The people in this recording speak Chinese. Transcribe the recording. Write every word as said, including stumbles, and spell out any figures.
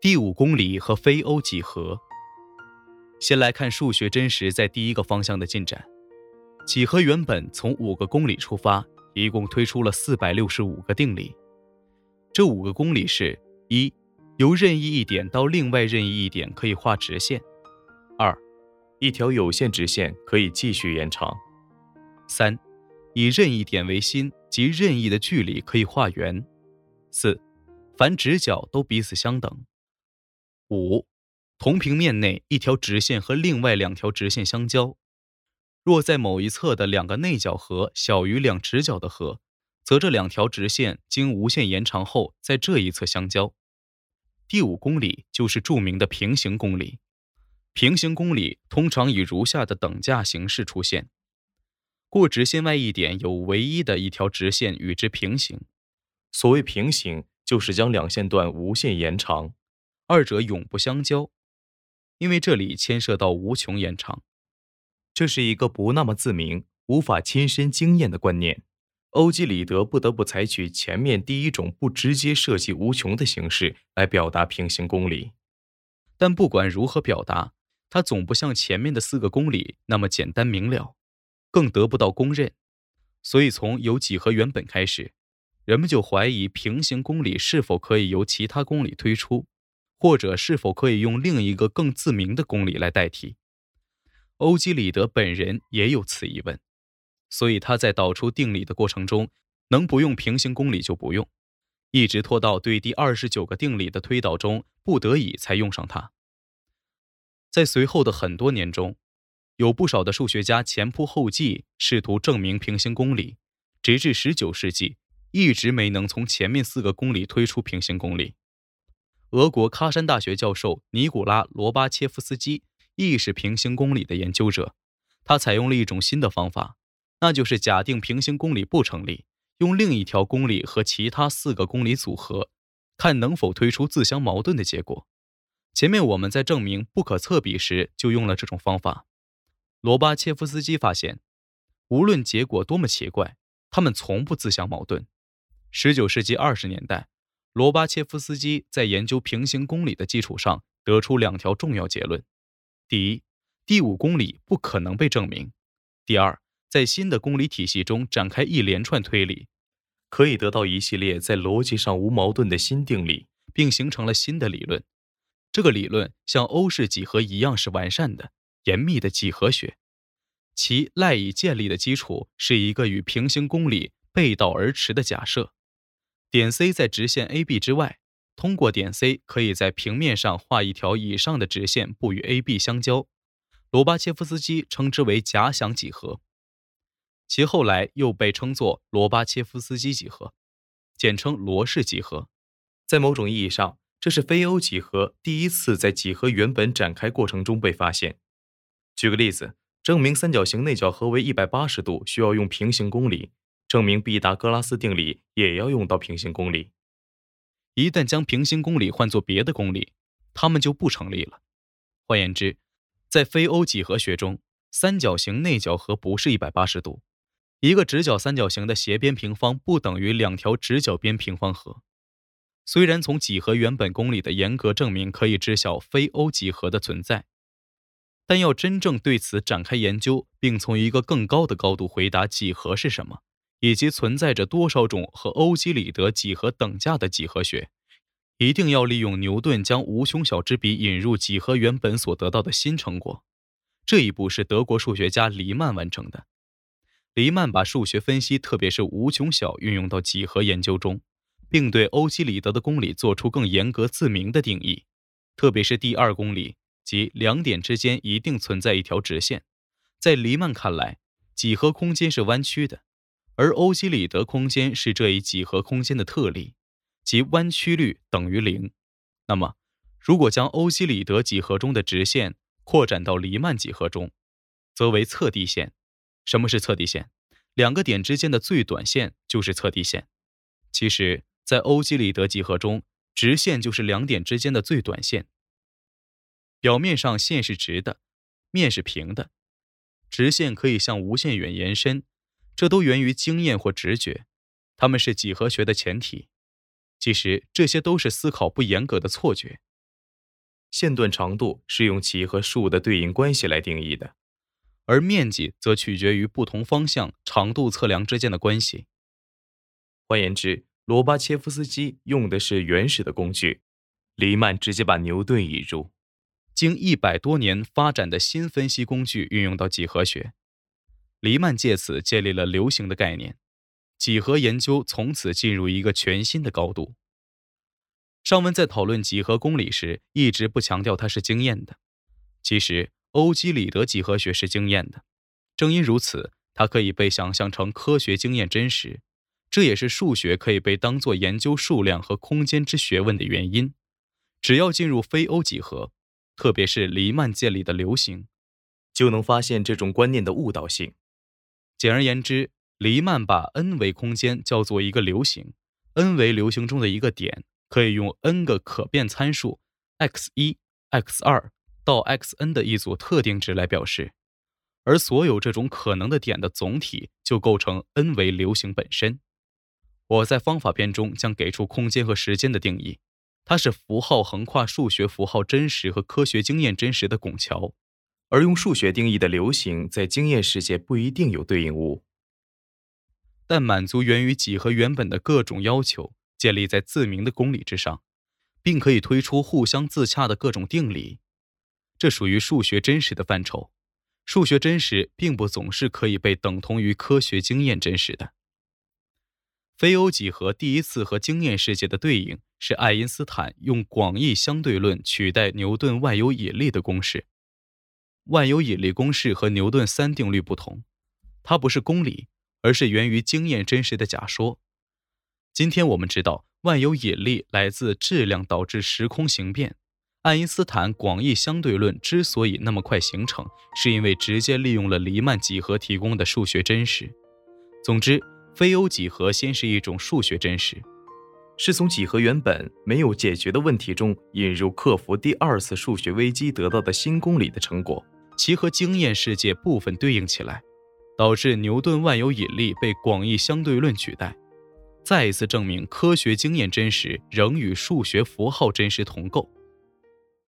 第五公理和非欧几何。先来看数学真实在第一个方向的进展。几何原本从五个公理出发，一共推出了四百六十五个定理。这五个公理是：一、由任意一点到另外任意一点可以画直线；二、 一条有限直线可以继续延长； 三、以任意点为心，即任意的距离可以画圆；四、凡直角都彼此相等；五、同平面内一条直线和另外两条直线相交，若在某一侧的两个内角和小于两直角的和，则这两条直线经无限延长后在这一侧相交。第五公理就是著名的平行公理。平行公理通常以如下的等价形式出现：过直线外一点有唯一的一条直线与之平行。 所谓平行，就是将两线段无限延长， 二者永不相交，因为这里牵涉到无穷延长。 这是一个不那么自明、无法亲身经验的观念。欧几里得不得不采取前面第一种不直接涉及无穷的形式来表达平行公理。 但不管如何表达，它总不像前面的四个公理那么简单明了，更得不到公认。所以从有几何原本开始，人们就怀疑平行公理是否可以由其他公理推出，或者是否可以用另一个更自明的公理来代替。欧几里得本人也有此疑问，所以他在导出定理的过程中，能不用平行公理就不用，一直拖到对第二十九个定理的推导中不得已才用上它。在随后的很多年中，有不少的数学家前仆后继试图证明平行公理，直至十九世纪一直没能从前面四个公理推出平行公理。俄国喀山大学教授尼古拉·罗巴切夫斯基亦是平行公理的研究者，他采用了一种新的方法，那就是假定平行公理不成立，用另一条公理和其他四个公理组合，看能否推出自相矛盾的结果。前面我们在证明不可测比时就用了这种方法。罗巴切夫斯基发现，无论结果多么奇怪，它们从不自相矛盾。十九世纪二十年代，罗巴切夫斯基在研究平行公理的基础上得出两条重要结论：第一，第五公理不可能被证明；第二，在新的公理体系中展开一连串推理， 可以得到一系列在逻辑上无矛盾的新定理， 并形成了新的理论。这个理论像欧式几何一样是完善的、严密的几何学，其赖以建立的基础是一个与平行公理背道而驰的假设：点 C 在直线 A B 之外，通过点 C 可以在平面上画一条以上的直线不与 A B 相交。罗巴切夫斯基称之为假想几何，其后来又被称作罗巴切夫斯基几何，简称罗氏几何。 在某种意义上，这是非欧几何第一次在几何原本展开过程中被发现。举个例子，证明三角形内角和为一百八十度需要用平行公理，证明毕达哥拉斯定理也要用到平行公理。 一旦将平行公理换作别的公理，它们就不成立了。换言之，在非欧几何学中，三角形内角和不是一百八十度，一个直角三角形的斜边平方不等于两条直角边平方和。虽然从几何原本公理的严格证明可以知晓非欧几何的存在，但要真正对此展开研究，并从一个更高的高度回答几何是什么，以及存在着多少种和欧几里得几何等价的几何学，一定要利用牛顿将无穷小之笔引入几何原本所得到的新成果。这一步是德国数学家黎曼完成的。黎曼把数学分析，特别是无穷小运用到几何研究中，并对欧几里得的公理做出更严格自明的定义，特别是第二公理，即两点之间一定存在一条直线。在黎曼看来，几何空间是弯曲的，而欧几里得空间是这一几何空间的特例，即弯曲率等于零。那么，如果将欧几里得几何中的直线扩展到黎曼几何中，则为测地线。什么是测地线？两个点之间的最短线就是测地线。其实，在欧几里得几何中，直线就是两点之间的最短线。表面上线是直的，面是平的，直线可以向无限远延伸，这都源于经验或直觉，它们是几何学的前提。其实这些都是思考不严格的错觉， 线段长度是用几何数的对应关系来定义的， 而面积则取决于不同方向长度测量之间的关系。 换言之，罗巴切夫斯基用的是原始的工具，黎曼直接把牛顿引入， 经一百多年发展的新分析工具运用到几何学。黎曼借此建立了流行的概念，几何研究从此进入一个全新的高度。上文在讨论几何公理时，一直不强调它是经验的。其实，欧几里得几何学是经验的，正因如此，它可以被想象成科学经验真实。这也是数学可以被当作研究数量和空间之学问的原因。只要进入非欧几何，特别是黎曼建立的流行， 就能发现这种观念的误导性。 简而言之，黎曼把 n 维空间叫做一个流行 ，n 为流行中的一个点，可以用 n 个可变参数 x 一、x 二 到 xn 的一组特定值来表示，而所有这种可能的点的总体就构成 n 维流行本身。我在方法篇中将给出空间和时间的定义，它是符号横跨数学符号真实和科学经验真实的拱桥。 而用数学定义的流行在经验世界不一定有对应物， 但满足源于几何原本的各种要求，建立在自明的公理之上，并可以推出互相自洽的各种定理。这属于数学真实的范畴。数学真实并不总是可以被等同于科学经验真实的。非欧几何第一次和经验世界的对应是爱因斯坦用广义相对论取代牛顿万有引力的公式。万有引力公式和牛顿三定律不同，它不是公理，而是源于经验真实的假说。今天我们知道万有引力来自质量导致时空形变，爱因斯坦广义相对论之所以那么快形成，是因为直接利用了黎曼几何提供的数学真实。总之，非欧几何先是一种数学真实， 是从几何原本没有解决的问题中引入克服第二次数学危机得到的新公理的成果， 其和经验世界部分对应起来，导致牛顿万有引力被广义相对论取代，再一次证明科学经验真实仍与数学符号真实同构。